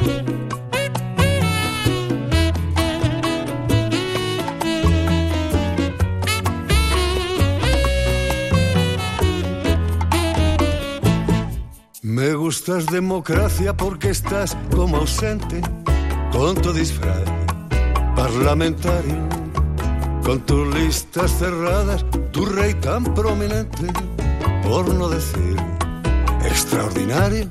Me gustas democracia porque estás como ausente, con tu disfraz parlamentario, con tus listas cerradas, tu rey tan prominente, por no decir extraordinario,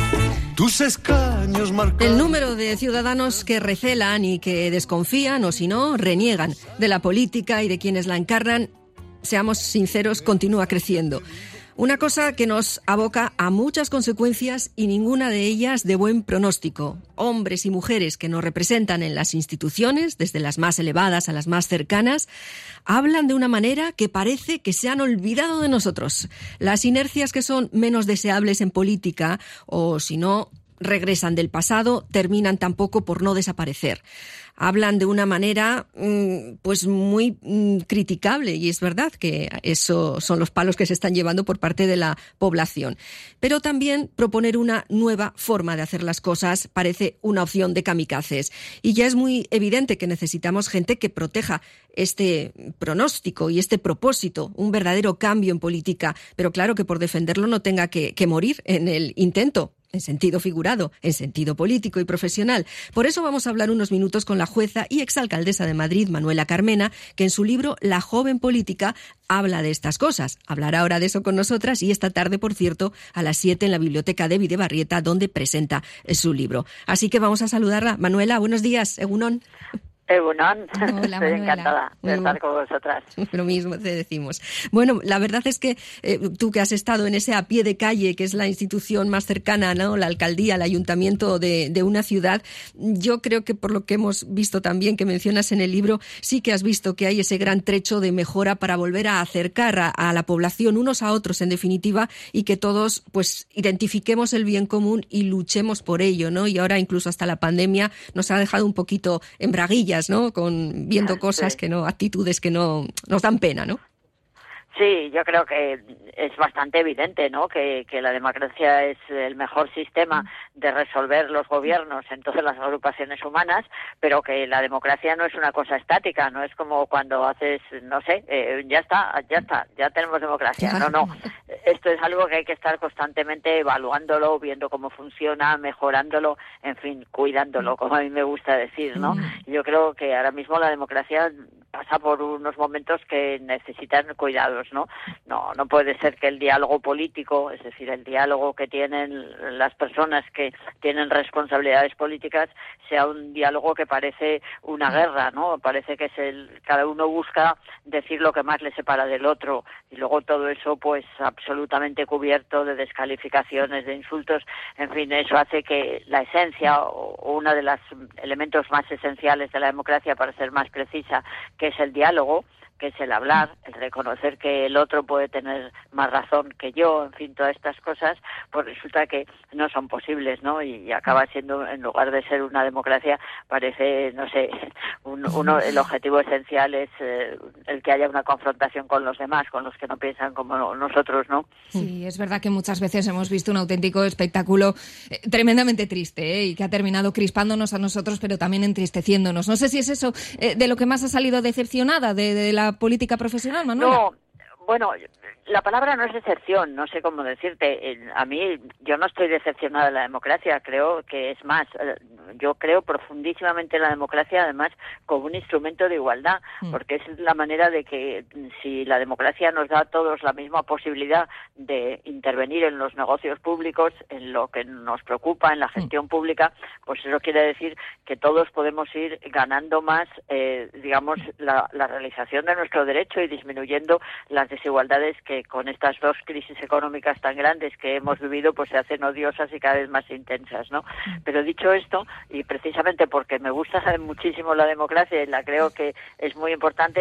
tus escaños marcados. El número de ciudadanos que recelan y que desconfían o si no, reniegan de la política y de quienes la encarnan, seamos sinceros, continúa creciendo. Una cosa que nos aboca a muchas consecuencias y ninguna de ellas de buen pronóstico. Hombres y mujeres que nos representan en las instituciones, desde las más elevadas a las más cercanas, hablan de una manera que parece que se han olvidado de nosotros. Las inercias que son menos deseables en política, o si no, regresan del pasado, terminan tampoco por no desaparecer. Hablan de una manera pues muy criticable, y es verdad que eso son los palos que se están llevando por parte de la población. Pero también proponer una nueva forma de hacer las cosas parece una opción de kamikazes. Y ya es muy evidente que necesitamos gente que proteja este pronóstico y este propósito, un verdadero cambio en política, pero claro que por defenderlo no tenga que morir en el intento. En sentido figurado, en sentido político y profesional. Por eso vamos a hablar unos minutos con la jueza y exalcaldesa de Madrid, Manuela Carmena, que en su libro La joven política habla de estas cosas. Hablará ahora de eso con nosotras y esta tarde, por cierto, a las 7 en la Biblioteca de Bidebarrieta, donde presenta su libro. Así que vamos a saludarla. Manuela, buenos días. Egunon. Egunon, Hola, estoy encantada de estar con vosotras. Lo mismo te decimos. Bueno, la verdad es que tú que has estado en ese a pie de calle, que es la institución más cercana, ¿no? La alcaldía, el ayuntamiento de una ciudad, yo creo que por lo que hemos visto también, que mencionas en el libro, sí que has visto que hay ese gran trecho de mejora para volver a acercar a la población unos a otros, en definitiva, y que todos pues identifiquemos el bien común y luchemos por ello, ¿no? Y ahora incluso hasta la pandemia nos ha dejado un poquito en braguillas, ¿no? Viendo cosas que no, actitudes que no nos dan pena, ¿no? Sí, yo creo que es bastante evidente, ¿no? Que la democracia es el mejor sistema de resolver los gobiernos en todas las agrupaciones humanas, pero que la democracia no es una cosa estática, no es como cuando haces, no sé, ya tenemos democracia. No. Esto es algo que hay que estar constantemente evaluándolo, viendo cómo funciona, mejorándolo, en fin, cuidándolo, como a mí me gusta decir, ¿no? Yo creo que ahora mismo la democracia pasa por unos momentos que necesitan cuidados, ¿no? No puede ser que el diálogo político, es decir, el diálogo que tienen las personas que tienen responsabilidades políticas, sea un diálogo que parece una guerra, ¿no? Parece que cada uno busca decir lo que más le separa del otro, y luego todo eso pues absolutamente cubierto de descalificaciones, de insultos, en fin, eso hace que la esencia o uno de los elementos más esenciales de la democracia, para ser más precisa, que es el diálogo, que es el hablar, el reconocer que el otro puede tener más razón que yo, en fin, todas estas cosas, pues resulta que no son posibles, ¿no? Y acaba siendo, en lugar de ser una democracia, parece, no sé, el objetivo esencial es el que haya una confrontación con los demás, con los que no piensan como nosotros, ¿no? Sí, es verdad que muchas veces hemos visto un auténtico espectáculo tremendamente triste, y que ha terminado crispándonos a nosotros, pero también entristeciéndonos. No sé si es eso de lo que más ha salido decepcionada de la política profesional, Manuela. No, bueno, la palabra no es decepción, no sé cómo decirte. A mí, yo no estoy decepcionada de la democracia, creo que es más, yo creo profundísimamente en la democracia, además, como un instrumento de igualdad, porque es la manera de que, si la democracia nos da a todos la misma posibilidad de intervenir en los negocios públicos, en lo que nos preocupa, en la gestión pública, pues eso quiere decir que todos podemos ir ganando más, digamos, la realización de nuestro derecho y disminuyendo las desigualdades que con estas dos crisis económicas tan grandes que hemos vivido pues se hacen odiosas y cada vez más intensas, ¿no? Pero dicho esto, y precisamente porque me gusta muchísimo la democracia y la creo que es muy importante,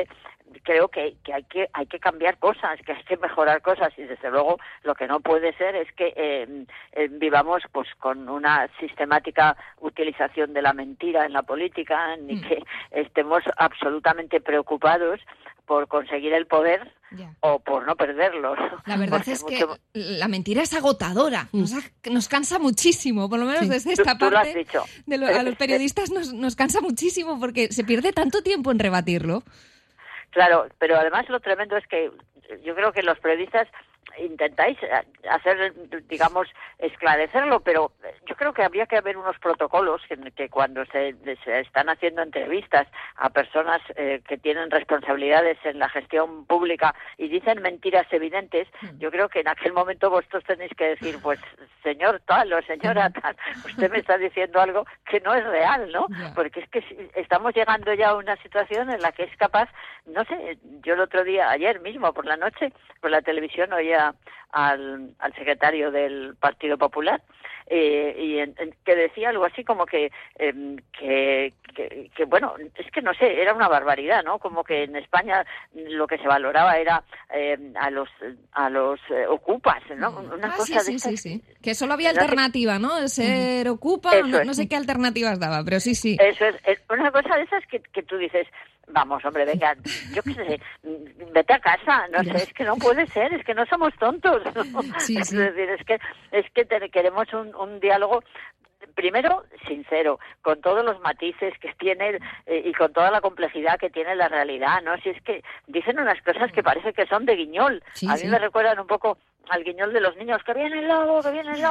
creo que hay que cambiar cosas, que hay que mejorar cosas, y desde luego lo que no puede ser es que vivamos pues con una sistemática utilización de la mentira en la política, ni que estemos absolutamente preocupados por conseguir el poder o por no perderlo. La verdad es que la mentira es agotadora, nos cansa muchísimo, por lo menos desde esta parte. Lo has dicho. A los periodistas nos cansa muchísimo porque se pierde tanto tiempo en rebatirlo. Claro, pero además lo tremendo es que yo creo que los periodistas intentáis hacer, digamos, esclarecerlo, pero yo creo que habría que haber unos protocolos que cuando se están haciendo entrevistas a personas que tienen responsabilidades en la gestión pública y dicen mentiras evidentes, yo creo que en aquel momento vosotros tenéis que decir, pues, señor tal o señora tal, usted me está diciendo algo que no es real, ¿no? Porque es que estamos llegando ya a una situación en la que es capaz, no sé, yo el otro día, ayer mismo por la noche, por la televisión oía al secretario del Partido Popular que decía algo así como que bueno, es que no sé, era una barbaridad, ¿no? Como que en España lo que se valoraba era a los ocupas, ¿no? Una cosa de estas. Sí. Que solo había alternativa, ¿no? Ser ocupa, no sé qué alternativas daba, pero sí. Eso es una cosa de esas que tú dices, vamos, hombre, venga, yo qué sé, vete a casa, no sé, es que no puede ser, es que no somos tontos, ¿no? Es decir, es que queremos un diálogo, primero, sincero, con todos los matices que tiene y con toda la complejidad que tiene la realidad, ¿no? Si es que dicen unas cosas que parece que son de guiñol, a mí me recuerdan un poco al guiñol de los niños, que viene el lobo,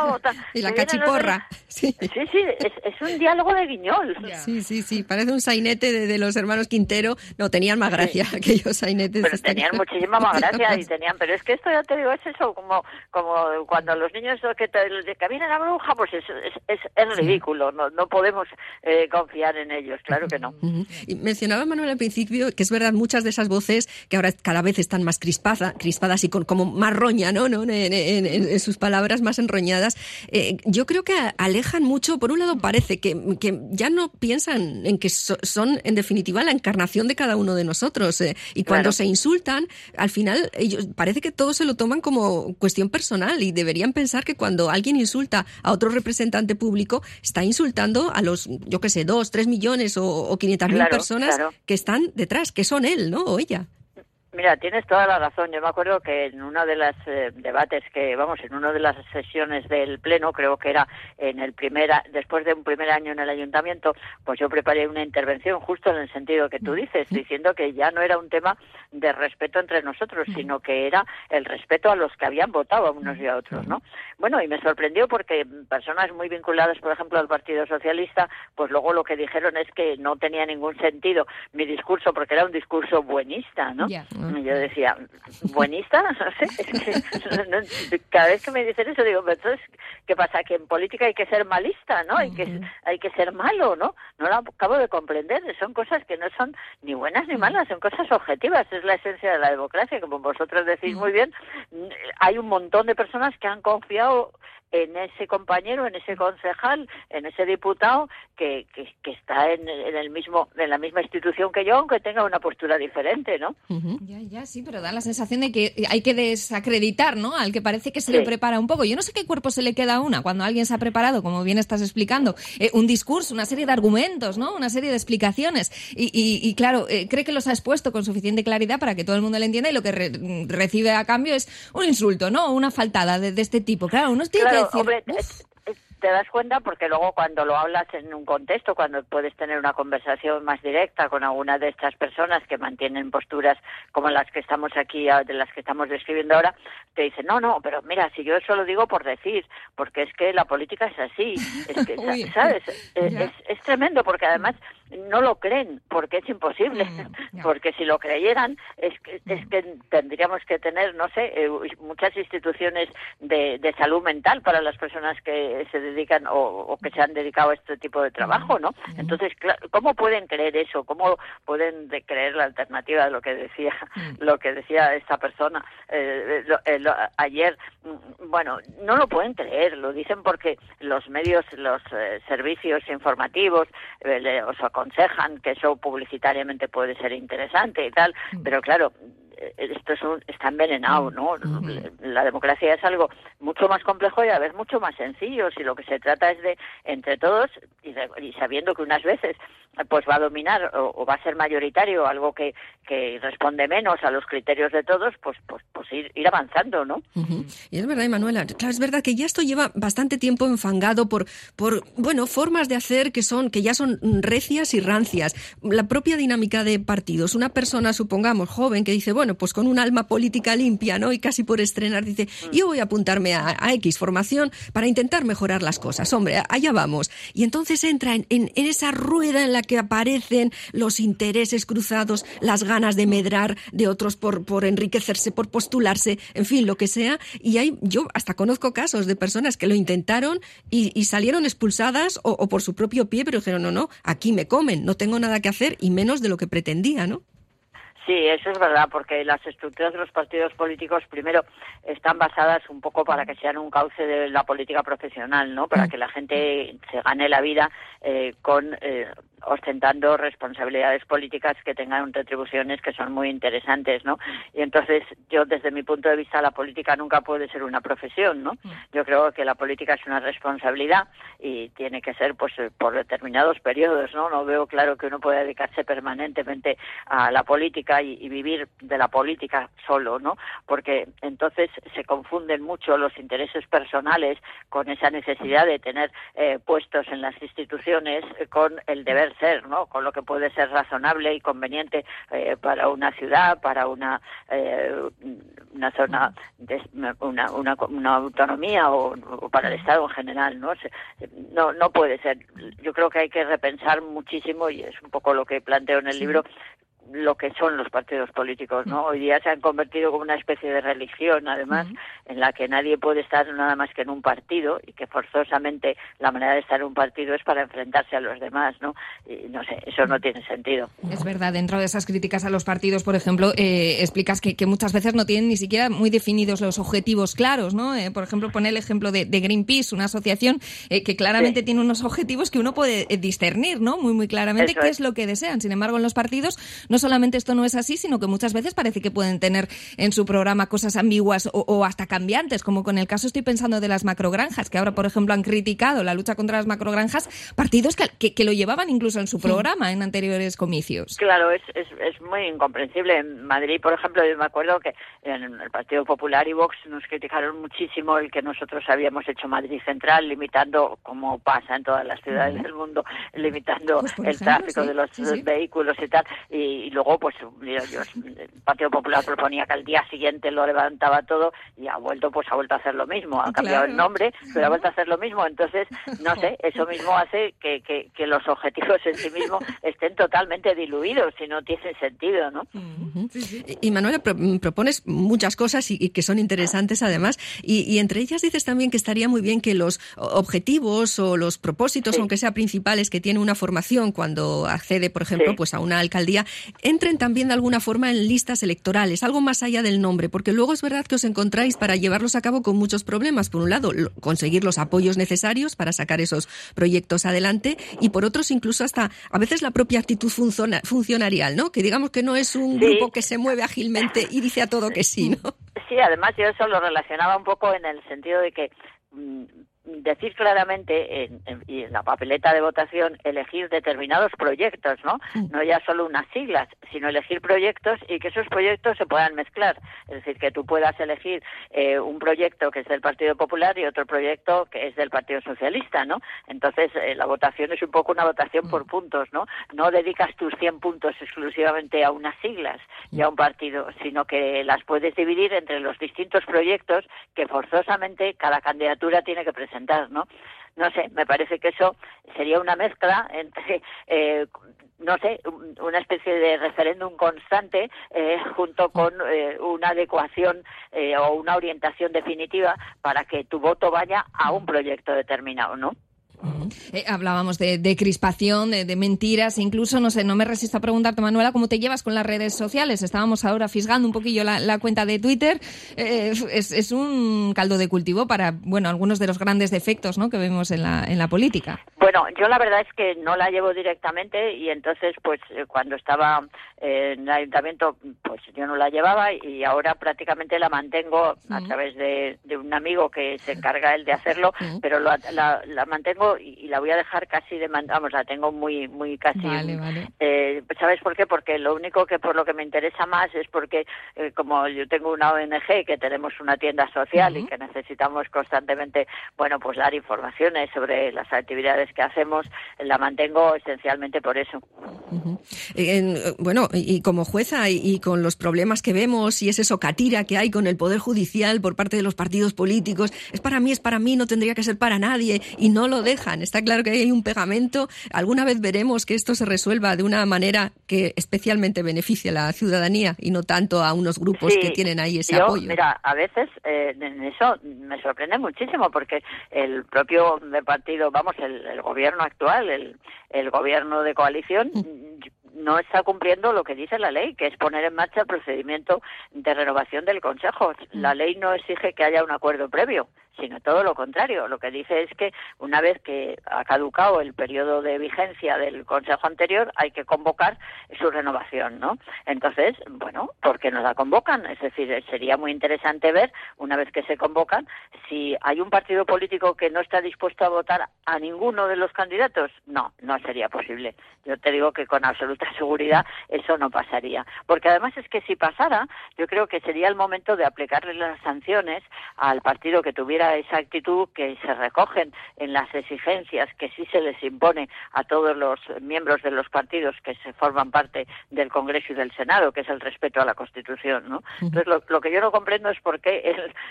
y la cachiporra. Sí, es un diálogo de guiñol. Sí, parece un sainete de los hermanos Quintero. No, tenían más gracia aquellos sainetes. Pero tenían muchísima más gracia pero es que esto ya te digo, es eso, como cuando los niños que viene la bruja, pues es ridículo, no podemos confiar en ellos, claro que no. Y mencionaba Manuel al principio que es verdad, muchas de esas voces que ahora cada vez están más crispadas y con como más roña, ¿no? En sus palabras más enroñadas, yo creo que alejan mucho. Por un lado parece que ya no piensan en que son en definitiva la encarnación de cada uno de nosotros, y cuando se insultan, al final ellos parece que todos se lo toman como cuestión personal y deberían pensar que cuando alguien insulta a otro representante público está insultando a los, yo qué sé, 2, 3 millones o 500.000 personas que están detrás, que son él, ¿no? O ella. Mira, tienes toda la razón. Yo me acuerdo que en uno de los debates en una de las sesiones del Pleno, creo que era después de un primer año en el Ayuntamiento, pues yo preparé una intervención justo en el sentido que tú dices, diciendo que ya no era un tema de respeto entre nosotros, sino que era el respeto a los que habían votado a unos y a otros, ¿no? Bueno, y me sorprendió porque personas muy vinculadas, por ejemplo, al Partido Socialista, pues luego lo que dijeron es que no tenía ningún sentido mi discurso porque era un discurso buenista, ¿no? Y yo decía, ¿buenista? No sé, es que cada vez que me dicen eso digo, pero entonces, ¿qué pasa? Que en política hay que ser malista, ¿no? Hay que ser malo, ¿no? No lo acabo de comprender, son cosas que no son ni buenas ni malas, son cosas objetivas, es la esencia de la democracia, como vosotros decís muy bien. Hay un montón de personas que han confiado en ese compañero, en ese concejal, en ese diputado que está en la misma institución que yo, aunque tenga una postura diferente, ¿no? Ya, sí, pero da la sensación de que hay que desacreditar, ¿no? Al que parece que se le prepara un poco. Yo no sé qué cuerpo se le queda a una cuando alguien se ha preparado, como bien estás explicando, un discurso, una serie de argumentos, ¿no? Una serie de explicaciones. Y claro, cree que los ha expuesto con suficiente claridad para que todo el mundo le entienda y lo que recibe a cambio es un insulto, ¿no? Una faltada de este tipo. Claro, uno tiene que decir... Hombre, te das cuenta porque luego cuando lo hablas en un contexto, cuando puedes tener una conversación más directa con alguna de estas personas que mantienen posturas como las que estamos aquí, de las que estamos describiendo ahora, te dicen, no, pero mira, si yo eso lo digo por decir, porque es que la política es así, es que, ¿sabes? Es tremendo porque además no lo creen, porque es imposible, porque si lo creyeran es que tendríamos que tener, no sé, muchas instituciones de salud mental para las personas que se dedican o que se han dedicado a este tipo de trabajo, ¿no? Entonces, ¿cómo pueden creer eso? ¿Cómo pueden creer la alternativa de lo que decía esta persona ayer? Bueno, no lo pueden creer, lo dicen porque los medios, los servicios informativos os aconsejan que eso publicitariamente puede ser interesante y tal, pero claro, esto está envenenado, ¿no? La democracia es algo mucho más complejo y a veces mucho más sencillo. Si lo que se trata es de, entre todos, y sabiendo que unas veces pues va a dominar o va a ser mayoritario algo que responde menos a los criterios de todos, pues ir avanzando, ¿no? Y es verdad, Manuela, claro, es verdad que ya esto lleva bastante tiempo enfangado por formas de hacer que ya son recias y rancias. La propia dinámica de partidos. Una persona, supongamos, joven, que dice, bueno, pues con un alma política limpia, ¿no? Y casi por estrenar, dice, yo voy a apuntarme a X formación para intentar mejorar las cosas. Hombre, allá vamos. Y entonces entra en esa rueda en la que aparecen los intereses cruzados, las ganas de medrar de otros por enriquecerse, por postularse, en fin, lo que sea. Y yo hasta conozco casos de personas que lo intentaron y salieron expulsadas o por su propio pie, pero dijeron, no, aquí me comen, no tengo nada que hacer y menos de lo que pretendía, ¿no? Sí, eso es verdad, porque las estructuras de los partidos políticos, primero, están basadas un poco para que sean un cauce de la política profesional, ¿no? Para que la gente se gane la vida ostentando responsabilidades políticas que tengan retribuciones que son muy interesantes, ¿no? Y entonces, yo, desde mi punto de vista, la política nunca puede ser una profesión, ¿no? Yo creo que la política es una responsabilidad y tiene que ser, pues, por determinados periodos, ¿no? No veo claro que uno pueda dedicarse permanentemente a la política y vivir de la política solo, ¿no? Porque entonces se confunden mucho los intereses personales con esa necesidad de tener puestos en las instituciones con el deber ser, ¿no? Con lo que puede ser razonable y conveniente para una ciudad, para una zona, una autonomía o para el Estado en general, ¿no? No puede ser. Yo creo que hay que repensar muchísimo, y es un poco lo que planteo en el libro, lo que son los partidos políticos, ¿no? Hoy día se han convertido como una especie de religión, además, en la que nadie puede estar nada más que en un partido y que forzosamente la manera de estar en un partido es para enfrentarse a los demás, ¿no? Y no sé, eso no tiene sentido. Es verdad, dentro de esas críticas a los partidos, por ejemplo, explicas que muchas veces no tienen ni siquiera muy definidos los objetivos claros, ¿no? Por ejemplo, pone el ejemplo de Greenpeace, una asociación que claramente tiene unos objetivos que uno puede discernir, ¿no? Muy claramente qué es lo que desean. Sin embargo, en los partidos no solamente esto no es así, sino que muchas veces parece que pueden tener en su programa cosas ambiguas o hasta cambiantes, como con el caso, estoy pensando, de las macrogranjas, que ahora, por ejemplo, han criticado la lucha contra las macrogranjas, partidos que lo llevaban incluso en su programa en anteriores comicios. Claro, es muy incomprensible. En Madrid, por ejemplo, yo me acuerdo que en el Partido Popular y Vox nos criticaron muchísimo el que nosotros habíamos hecho Madrid Central, limitando, como pasa en todas las ciudades del mundo, limitando el tráfico de los vehículos y tal. Y luego, pues, el Partido Popular proponía que al día siguiente lo levantaba todo y ha vuelto a hacer lo mismo. Ha cambiado el nombre, pero ha vuelto a hacer lo mismo. Entonces, no sé, eso mismo hace que los objetivos en sí mismos estén totalmente diluidos y no tienen sentido, ¿no? Y Manuela, propones muchas cosas y que son interesantes además, y entre ellas dices también que estaría muy bien que los objetivos o los propósitos, aunque sean principales, que tiene una formación cuando accede, por ejemplo, pues a una alcaldía, entren también de alguna forma en listas electorales, algo más allá del nombre, porque luego es verdad que os encontráis para llevarlos a cabo con muchos problemas. Por un lado, conseguir los apoyos necesarios para sacar esos proyectos adelante, y por otros incluso hasta a veces la propia actitud funcionarial, ¿no? Que digamos que no es un grupo que se mueve ágilmente y dice a todo que sí, ¿no? Sí, además yo eso lo relacionaba un poco en el sentido de que decir claramente en la papeleta de votación, elegir determinados proyectos, ¿no? No ya solo unas siglas, sino elegir proyectos y que esos proyectos se puedan mezclar. Es decir, que tú puedas elegir un proyecto que es del Partido Popular y otro proyecto que es del Partido Socialista, ¿no? Entonces, la votación es un poco una votación por puntos, ¿no? No dedicas tus 100 puntos exclusivamente a unas siglas y a un partido, sino que las puedes dividir entre los distintos proyectos que forzosamente cada candidatura tiene que presentar, ¿no? No sé, me parece que eso sería una mezcla entre, no sé, una especie de referéndum constante junto con una adecuación o una orientación definitiva para que tu voto vaya a un proyecto determinado, ¿no? Hablábamos de crispación, de mentiras, incluso, no sé, no me resisto a preguntarte, Manuela, ¿cómo te llevas con las redes sociales? Estábamos ahora fisgando un poquillo la cuenta de Twitter. Es un caldo de cultivo para, bueno, algunos de los grandes defectos, ¿no?, que vemos en la política. Bueno, yo la verdad es que no la llevo directamente y entonces pues cuando estaba en el ayuntamiento pues yo no la llevaba y ahora prácticamente la mantengo a través de un amigo que se encarga él de hacerlo, pero la mantengo y la voy a dejar casi vamos, la tengo muy casi. Vale. ¿Sabes por qué? Porque lo único que por lo que me interesa más es porque como yo tengo una ONG que tenemos una tienda social y que necesitamos constantemente, bueno, pues dar informaciones sobre las actividades que hacemos, la mantengo esencialmente por eso. Bueno, y como jueza y con los problemas que vemos y ese socatira que hay con el Poder Judicial por parte de los partidos políticos, es para mí, no tendría que ser para nadie, y no lo dejan. Está claro que hay un pegamento. ¿Alguna vez veremos que esto se resuelva de una manera que especialmente beneficie a la ciudadanía y no tanto a unos grupos que tienen ahí ese apoyo? Mira, a veces en eso me sorprende muchísimo porque el propio partido, vamos, el gobierno actual, el gobierno de coalición, no está cumpliendo lo que dice la ley, que es poner en marcha el procedimiento de renovación del Consejo. La ley no exige que haya un acuerdo previo, sino todo lo contrario. Lo que dice es que una vez que ha caducado el periodo de vigencia del Consejo anterior, hay que convocar su renovación, ¿no? Entonces, bueno, ¿por qué no la convocan? Es decir, sería muy interesante ver, una vez que se convocan, si hay un partido político que no está dispuesto a votar a ninguno de los candidatos. No sería posible. Yo te digo que con absoluta seguridad eso no pasaría. Porque además es que si pasara, yo creo que sería el momento de aplicarle las sanciones al partido que tuviera esa actitud que se recogen en las exigencias que sí se les impone a todos los miembros de los partidos que se forman parte del Congreso y del Senado, que es el respeto a la Constitución, ¿no? Entonces, lo que yo no comprendo es por qué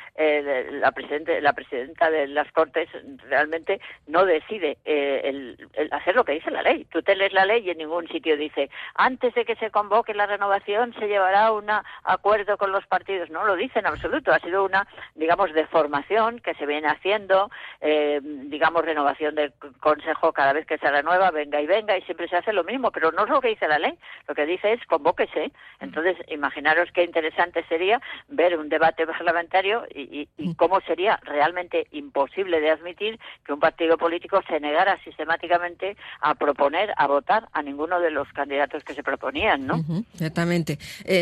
la presidenta de las Cortes realmente no decide el hacer lo que dice la ley. Tú te lees la ley y en ningún sitio dice, antes de que se convoque la renovación se llevará un acuerdo con los partidos. No lo dice en absoluto. Ha sido una, digamos, deformación que se viene haciendo, digamos, renovación del Consejo cada vez que se renueva, venga y siempre se hace lo mismo, pero no es lo que dice la ley. Lo que dice es convóquese. Entonces, imaginaros qué interesante sería ver un debate parlamentario y cómo sería realmente imposible de admitir que un partido político se negara sistemáticamente a proponer, a votar a ninguno de los candidatos que se proponían, ¿no? Exactamente.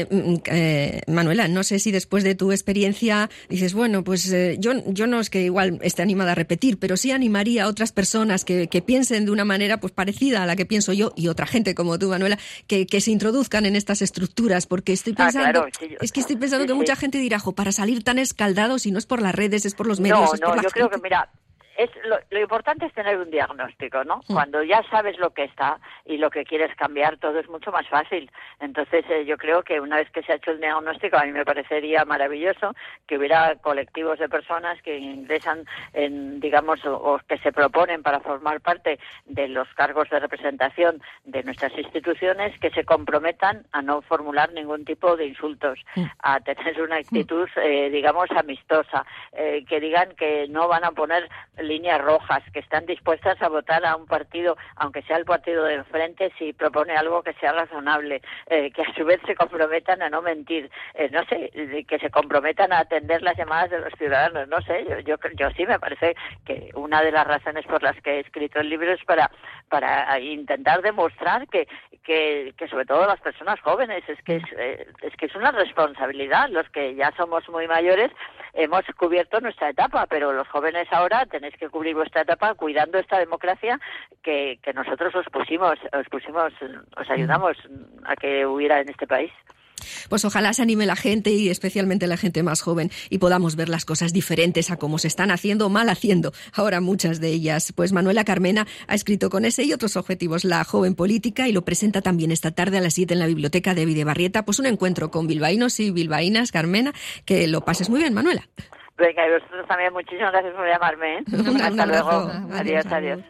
Manuela, no sé si después de tu experiencia dices, bueno, pues yo no es que igual esté animada a repetir, pero sí animaría a otras personas que piensen de una manera pues parecida a la que pienso yo y otra gente como tú, Manuela, que se introduzcan en estas estructuras, porque estoy pensando, estoy pensando que mucha gente dirá, para salir tan escaldados, si no es por las redes, es por los medios, es por la gente. Creo que, mira, lo importante es tener un diagnóstico, ¿no? Cuando ya sabes lo que está y lo que quieres cambiar, todo es mucho más fácil. Entonces, yo creo que una vez que se ha hecho el diagnóstico, a mí me parecería maravilloso que hubiera colectivos de personas que ingresan en, digamos, o que se proponen para formar parte de los cargos de representación de nuestras instituciones, que se comprometan a no formular ningún tipo de insultos, a tener una actitud, digamos, amistosa, que digan que no van a poner líneas rojas, que están dispuestas a votar a un partido, aunque sea el partido de enfrente, si propone algo que sea razonable, que a su vez se comprometan a no mentir, no sé, que se comprometan a atender las llamadas de los ciudadanos, no sé, yo sí me parece que una de las razones por las que he escrito el libro es para intentar demostrar que sobre todo las personas jóvenes, es que es una responsabilidad. Los que ya somos muy mayores hemos cubierto nuestra etapa, pero los jóvenes ahora tenéis que cubrir vuestra etapa cuidando esta democracia que nosotros os ayudamos a que hubiera en este país. Pues ojalá se anime la gente y especialmente la gente más joven y podamos ver las cosas diferentes a cómo se están haciendo o mal haciendo ahora muchas de ellas. Pues Manuela Carmena ha escrito con ese y otros objetivos La joven política y lo presenta también esta tarde a las 7 en la biblioteca de Videbarrieta. Pues un encuentro con bilbaínos y bilbaínas, Carmena, que lo pases muy bien, Manuela. Venga, y vosotros también, muchísimas gracias por llamarme, ¿eh? Un Hasta abrazo. luego. Adiós.